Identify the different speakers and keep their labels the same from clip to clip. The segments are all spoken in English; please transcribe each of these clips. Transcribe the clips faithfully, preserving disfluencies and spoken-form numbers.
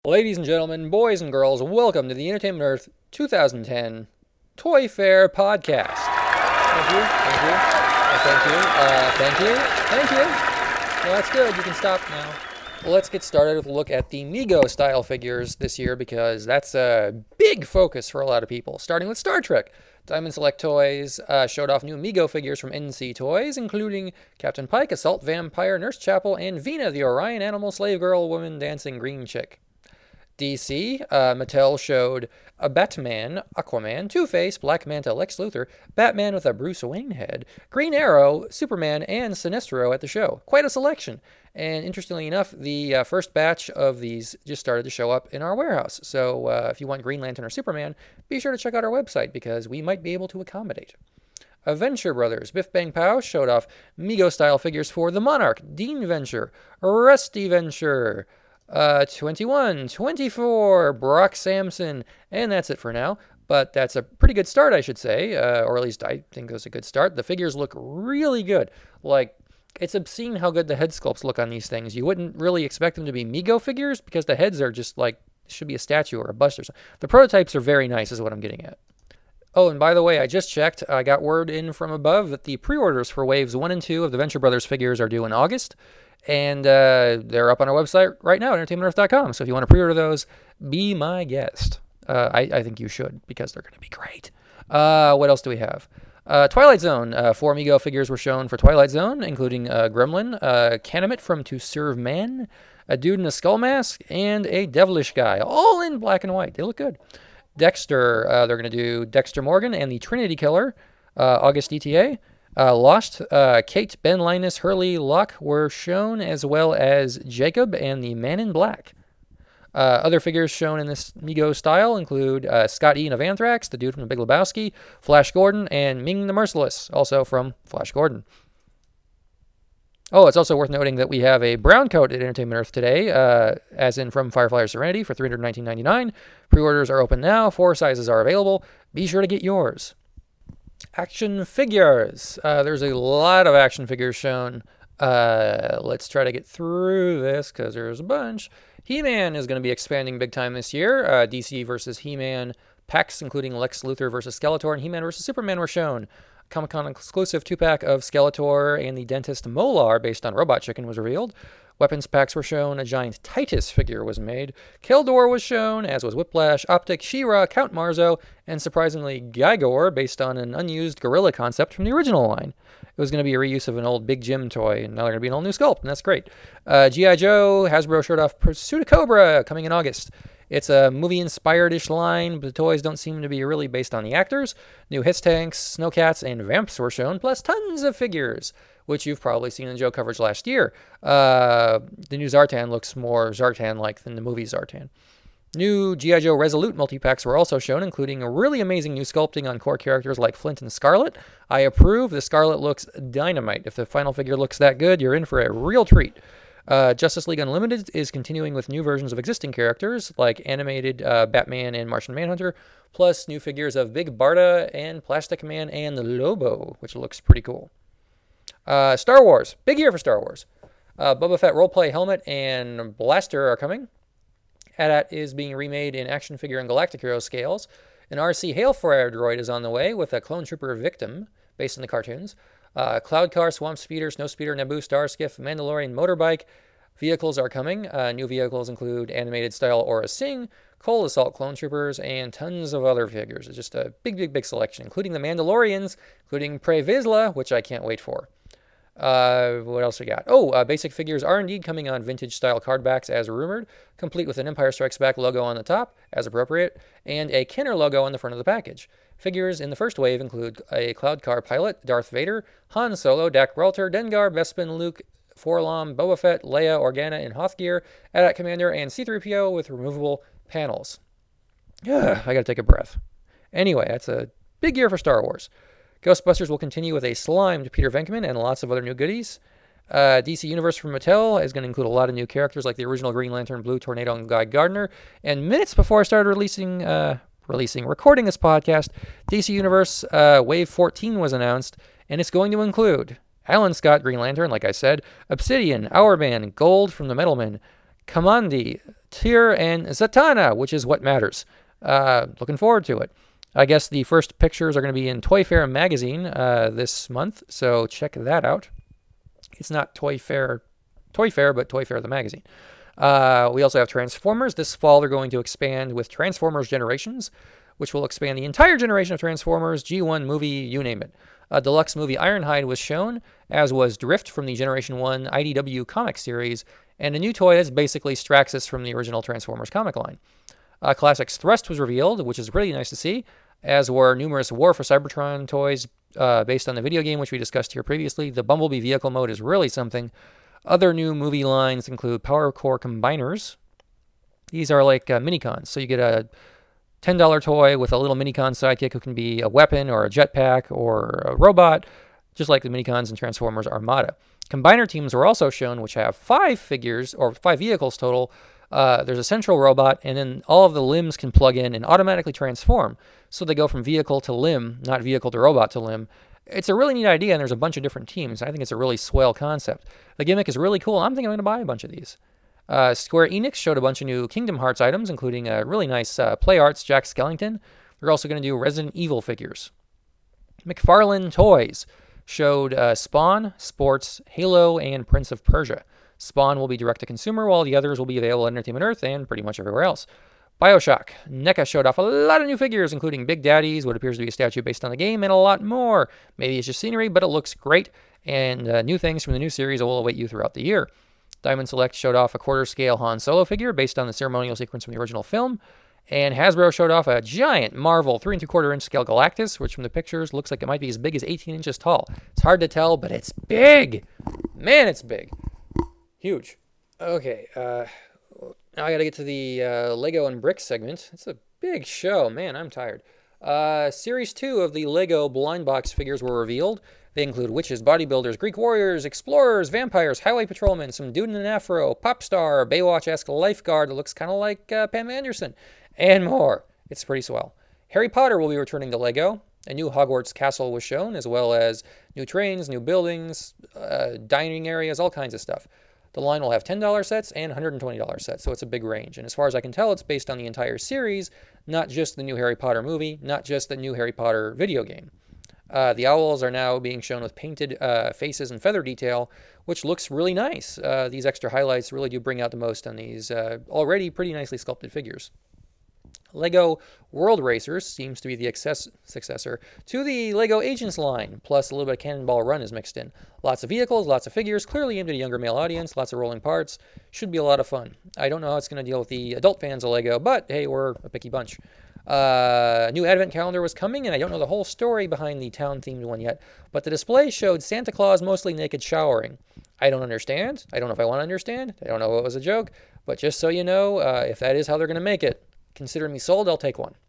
Speaker 1: Ladies and gentlemen, boys and girls, welcome to the Entertainment Earth twenty ten Toy Fair Podcast. Thank you, thank you, uh, thank you, uh, thank you, thank you. Well, that's good. You can stop now. Let's get started with a look at the Mego style figures this year because that's a big focus for a lot of people. Starting with Star Trek. Diamond Select Toys uh, showed off new Mego figures from N C Toys, including Captain Pike, Assault Vampire, Nurse Chapel, and Vina, the Orion Animal Slave Girl Woman Dancing Green Chick. D C, uh, Mattel showed a Batman, Aquaman, Two-Face, Black Manta, Lex Luthor, Batman with a Bruce Wayne head, Green Arrow, Superman, and Sinestro at the show. Quite a selection. And interestingly enough, the uh, first batch of these just started to show up in our warehouse. So uh, if you want Green Lantern or Superman, be sure to check out our website because we might be able to accommodate. Adventure Brothers, Biff Bang Pow showed off Mego-style figures for the Monarch, Dean Venture, Rusty Venture, Uh, twenty-one, twenty-four, Brock Samson, and that's it for now. But that's a pretty good start, I should say, uh, or at least I think it was a good start. The figures look really good. Like, it's obscene how good the head sculpts look on these things. You wouldn't really expect them to be Mego figures because the heads are just like, should be a statue or a bust or something. The prototypes are very nice is what I'm getting at. Oh, and by the way, I just checked. I got word in from above that the pre-orders for waves one and two of the Venture Brothers figures are due in August. And uh, they're up on our website right now at entertainment earth dot com. So if you want to pre-order those, be my guest. Uh, I, I think you should because they're going to be great. Uh, what else do we have? Uh, Twilight Zone. Uh, four Mego figures were shown for Twilight Zone, including uh, Gremlin, uh, Canamet from To Serve Man, a dude in a skull mask, and a devilish guy, all in black and white. They look good. Dexter. Uh, they're going to do Dexter Morgan and the Trinity Killer, uh, August E T A. Uh, Lost, uh, Kate, Ben Linus, Hurley, Locke were shown, as well as Jacob and the Man in Black. Uh, other figures shown in this Mego style include uh, Scott Ian of Anthrax, the dude from The Big Lebowski, Flash Gordon, and Ming the Merciless, also from Flash Gordon. Oh, it's also worth noting that we have a brown coat at Entertainment Earth today, uh, as in from Firefly Serenity for three hundred nineteen dollars and ninety-nine cents. Pre-orders are open now. Four sizes are available. Be sure to get yours. Action figures. Uh, there's a lot of action figures shown. Uh, let's try to get through this because there's a bunch. He-Man is going to be expanding big time this year. Uh, D C versus He-Man packs, including Lex Luthor versus Skeletor and He-Man versus Superman, were shown. Comic-Con exclusive two-pack of Skeletor and the Dentist Molar based on Robot Chicken was revealed. Weapons packs were shown. A giant Titus figure was made. Keldor was shown, as was Whiplash, Optic, She-Ra, Count Marzo, and surprisingly Gygor, based on an unused gorilla concept from the original line. It was going to be a reuse of an old Big Jim toy, and now they're going to be an all new sculpt, and that's great. Uh, G I. Joe, Hasbro showed off Pursuit of Cobra, coming in August. It's a movie-inspired-ish line, but the toys don't seem to be really based on the actors. New Hiss Tanks, Snowcats, and Vamps were shown, plus tons of figures, which you've probably seen in Joe coverage last year. Uh, the new Zartan looks more Zartan-like than the movie Zartan. New G I. Joe Resolute multi-packs were also shown, including a really amazing new sculpting on core characters like Flint and Scarlet. I approve. The Scarlet looks dynamite. If the final figure looks that good, you're in for a real treat. Uh, Justice League Unlimited is continuing with new versions of existing characters, like animated uh, Batman and Martian Manhunter, plus new figures of Big Barda and Plastic Man and Lobo, which looks pretty cool. Uh, Star Wars. Big year for Star Wars. Uh, Boba Fett roleplay helmet and blaster are coming. A T A T is being remade in action figure and Galactic Hero scales. An R C Hailfire droid is on the way with a Clone Trooper Victim, based on the cartoons. Uh, Cloud Car, Swamp Speeder, Snow Speeder, Naboo, Star Skiff, Mandalorian motorbike. Vehicles are coming. Uh, new vehicles include animated style Aura Singh, Cole Assault Clone Troopers, and tons of other figures. It's just a big, big, big selection, including the Mandalorians, including Pre Vizsla, which I can't wait for. Uh, what else we got? Oh, uh, basic figures are indeed coming on vintage style card backs as rumored, complete with an Empire Strikes Back logo on the top, as appropriate, and a Kenner logo on the front of the package. Figures in the first wave include a Cloud Car pilot, Darth Vader, Han Solo, Dak Ralter, Dengar, Bespin, Luke, Forlom, Boba Fett, Leia, Organa in Hoth gear, A T A T Commander, and C three P O with removable panels. Ugh, I gotta take a breath. Anyway, that's a big year for Star Wars. Ghostbusters will continue with a slimed Peter Venkman and lots of other new goodies. Uh, D C Universe from Mattel is going to include a lot of new characters like the original Green Lantern, Blue Tornado, and Guy Gardner. And minutes before I started releasing, uh, releasing, recording this podcast, D C Universe uh, Wave fourteen was announced, and it's going to include Alan Scott Green Lantern, like I said, Obsidian, Hourman, Gold from the Metalman, Kamandi, Tyr and Zatanna, which is what matters. Uh, looking forward to it. I guess the first pictures are going to be in Toy Fair magazine uh, this month, so check that out. It's not Toy Fair, Toy Fair, but Toy Fair the magazine. Uh, we also have Transformers. This fall, they're going to expand with Transformers Generations, which will expand the entire generation of Transformers, G one movie, you name it. A deluxe movie Ironhide was shown, as was Drift from the Generation one I D W comic series, and a new toy that's basically Straxus from the original Transformers comic line. Uh, Classics Thrust was revealed, which is really nice to see, as were numerous War for Cybertron toys uh, based on the video game, which we discussed here previously. The Bumblebee vehicle mode is really something. Other new movie lines include Power Core Combiners. These are like uh, minicons, so you get a ten dollars toy with a little minicon sidekick who can be a weapon or a jetpack or a robot, just like the minicons in Transformers Armada. Combiner teams were also shown, which have five figures, or five vehicles total. Uh, there's a central robot, and then all of the limbs can plug in and automatically transform. So they go from vehicle to limb, not vehicle to robot to limb. It's a really neat idea, and there's a bunch of different teams. I think it's a really swell concept. The gimmick is really cool. I'm thinking I'm going to buy a bunch of these. Uh, Square Enix showed a bunch of new Kingdom Hearts items, including a really nice uh, Play Arts Jack Skellington. They're also going to do Resident Evil figures. McFarlane Toys showed uh, Spawn, Sports, Halo, and Prince of Persia. Spawn will be direct-to-consumer, while the others will be available at Entertainment Earth and pretty much everywhere else. Bioshock. NECA showed off a lot of new figures, including Big Daddy's, what appears to be a statue based on the game, and a lot more. Maybe it's just scenery, but it looks great, and uh, new things from the new series will await you throughout the year. Diamond Select showed off a quarter-scale Han Solo figure based on the ceremonial sequence from the original film, and Hasbro showed off a giant Marvel three and three quarter inch scale Galactus, which from the pictures looks like it might be as big as eighteen inches tall. It's hard to tell, but it's big. Man, it's big. Huge. Okay, uh, now I gotta get to the uh, Lego and Brick segment. It's a big show. Man, I'm tired. Uh, series two of the Lego Blind Box figures were revealed. They include witches, bodybuilders, Greek warriors, explorers, vampires, highway patrolmen, some dude in an afro, pop star, Baywatch-esque lifeguard that looks kind of like uh, Pam Anderson, and more. It's pretty swell. Harry Potter will be returning to Lego. A new Hogwarts castle was shown, as well as new trains, new buildings, uh, dining areas, all kinds of stuff. The line will have ten dollars sets and one hundred twenty dollars sets, so it's a big range. And as far as I can tell, it's based on the entire series, not just the new Harry Potter movie, not just the new Harry Potter video game. Uh, the owls are now being shown with painted uh, faces and feather detail, which looks really nice. Uh, these extra highlights really do bring out the most on these uh, already pretty nicely sculpted figures. Lego World Racers seems to be the access- successor to the Lego Agents line, plus a little bit of Cannonball Run is mixed in. Lots of vehicles, lots of figures, clearly aimed at a younger male audience, lots of rolling parts. Should be a lot of fun. I don't know how it's going to deal with the adult fans of Lego, but hey, we're a picky bunch. Uh, a new advent calendar was coming, and I don't know the whole story behind the town-themed one yet, but the display showed Santa Claus mostly naked showering. I don't understand. I don't know if I want to understand. I don't know if it was a joke, but just so you know, uh, if that is how they're going to make it, consider me sold, I'll take one.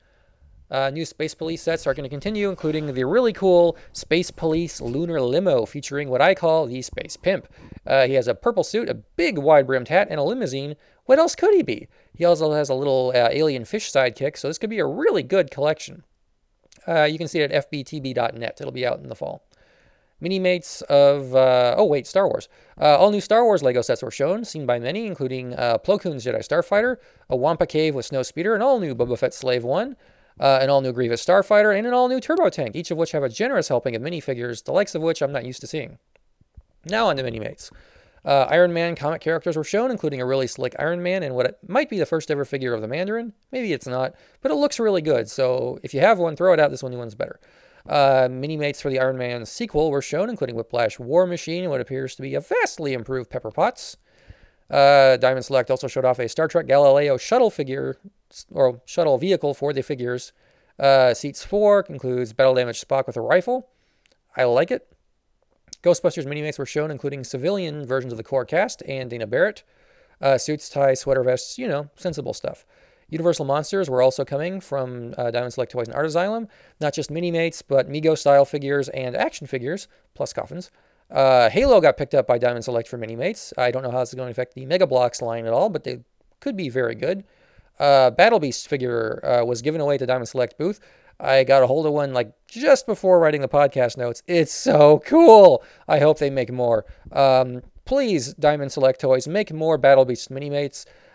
Speaker 1: Uh, new Space Police sets are going to continue, including the really cool Space Police Lunar Limo, featuring what I call the Space Pimp. Uh, he has a purple suit, a big wide-brimmed hat, and a limousine. What else could he be? He also has a little uh, alien fish sidekick, so this could be a really good collection. Uh, you can see it at f b t b dot net. It'll be out in the fall. Mini-mates of, uh, oh wait, Star Wars. Uh, all new Star Wars Lego sets were shown, seen by many, including uh, Plo Koon's Jedi Starfighter, a Wampa Cave with Snowspeeder, an all-new Boba Fett Slave one, uh, an all-new Grievous Starfighter, and an all-new Turbo Tank, each of which have a generous helping of minifigures, the likes of which I'm not used to seeing. Now on to Mini-mates. Uh, Iron Man comic characters were shown, including a really slick Iron Man and what it might be the first ever figure of the Mandarin. Maybe it's not, but it looks really good, so if you have one, throw it out. This one, new one's better. Uh, Mini-mates for the Iron Man sequel were shown, including Whiplash War Machine and what appears to be a vastly improved Pepper Potts. Uh, Diamond Select also showed off a Star Trek Galileo shuttle figure, or shuttle vehicle for the figures. Uh, Seats four includes battle-damaged Spock with a rifle. I like it. Ghostbusters Mini-mates were shown, including civilian versions of the core cast and Dana Barrett. Uh, suits, ties, sweater vests, you know, sensible stuff. Universal Monsters were also coming from uh, Diamond Select Toys and Art Asylum. Not just Mini-mates, but Mego-style figures and action figures, plus coffins. Uh, Halo got picked up by Diamond Select for Mini-mates. I don't know how this is going to affect the Mega Bloks line at all, but they could be very good. Uh, Battle Beast figure uh, was given away to Diamond Select booth. I got a hold of one like just before writing the podcast notes. It's so cool. I hope they make more. Um, please, Diamond Select Toys, make more Battle Beast Mini-mates.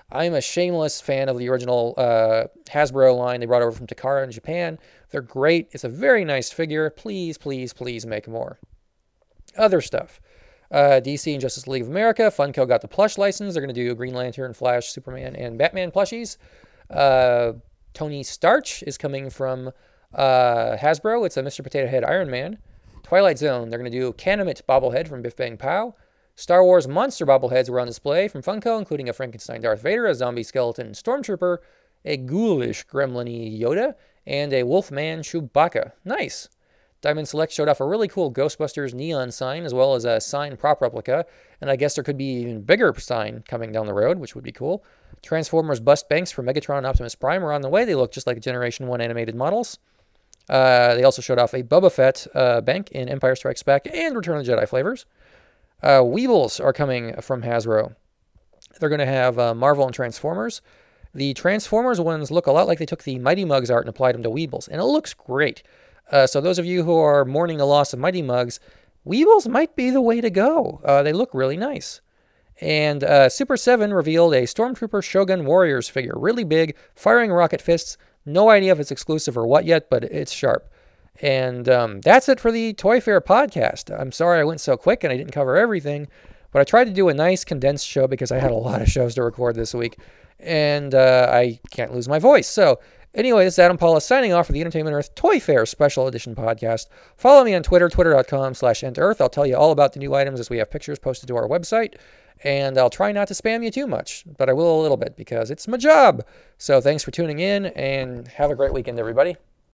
Speaker 1: I'm a shameless fan of the original uh, Hasbro line they brought over from Takara in Japan. They're great. It's a very nice figure. Please, please, please make more. Other stuff. Uh, D C and Justice League of America. Funko got the plush license. They're going to do Green Lantern, Flash, Superman, and Batman plushies. Uh, Tony Starch is coming from uh, Hasbro. It's a Mister Potato Head Iron Man. Twilight Zone. They're going to do Canamit bobblehead from Biff Bang Pow. Star Wars monster bobbleheads were on display from Funko, including a Frankenstein Darth Vader, a zombie skeleton Stormtrooper, a ghoulish gremlin Yoda, and a Wolfman Chewbacca. Nice. Diamond Select showed off a really cool Ghostbusters neon sign, as well as a sign prop replica, and I guess there could be an even bigger sign coming down the road, which would be cool. Transformers bust banks for Megatron and Optimus Prime are on the way. They look just like Generation one animated models. Uh, they also showed off a Boba Fett uh, bank in Empire Strikes Back and Return of the Jedi flavors. Uh, Weebles are coming from Hasbro. They're going to have uh, Marvel and Transformers. The Transformers ones look a lot like they took the Mighty Mugs art and applied them to Weebles, and it looks great. Uh, so those of you who are mourning the loss of Mighty Mugs, Weebles might be the way to go. Uh, they look really nice. And uh, Super seven revealed a Stormtrooper Shogun Warriors figure. Really big, firing rocket fists. No idea if it's exclusive or what yet, but it's sharp. And um, that's it for the Toy Fair podcast. I'm sorry I went so quick and I didn't cover everything, but I tried to do a nice condensed show because I had a lot of shows to record this week, and uh, I can't lose my voice. So anyway, this is Adam Paula signing off for the Entertainment Earth Toy Fair Special Edition podcast. Follow me on Twitter, twitter.com slash entearth. I'll tell you all about the new items as we have pictures posted to our website, and I'll try not to spam you too much, but I will a little bit because it's my job. So thanks for tuning in, and have a great weekend, everybody.